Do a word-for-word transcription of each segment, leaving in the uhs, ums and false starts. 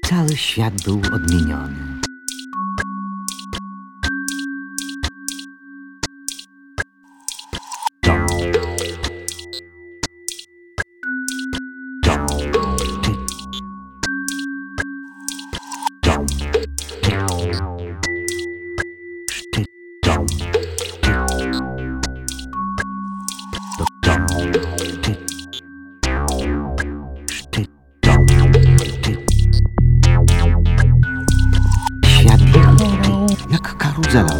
cały świat był odmieniony. Świat jechał jak karuzela.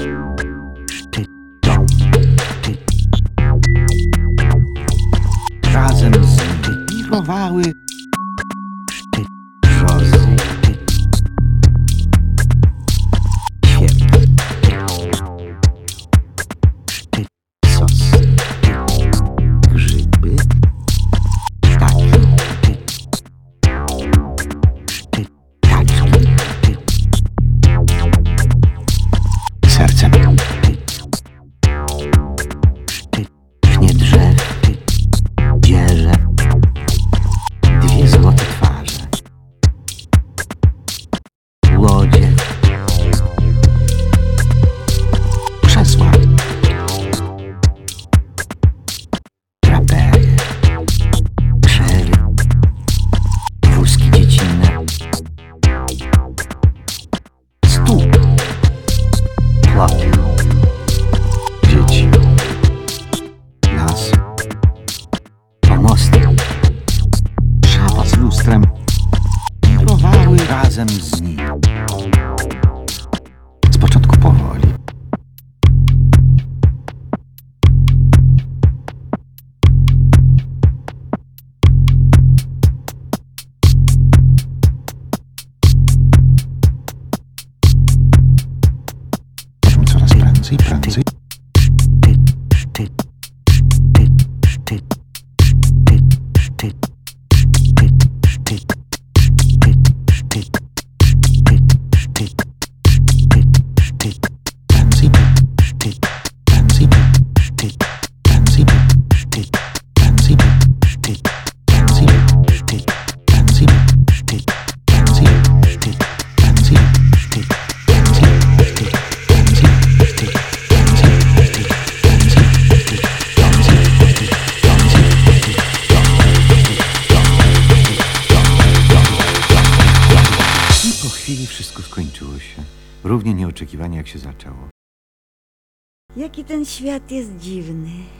Razem z nim wirowały brzozy, świerki, sosy, grzyby, ptaki, kaczki, serce pchnie drzew, bierze dwie złote twarze, łodzie, krzesła, draperie, krzewy, wózki dziecinne, stół, płoty, dzieci, las, pomosty, szafa z lustrem wirowały razem z nim. Z początku powoli. Potem coraz prędzej, prędzej. Po chwili wszystko skończyło się. Równie nieoczekiwanie jak się zaczęło. Jaki ten świat jest dziwny.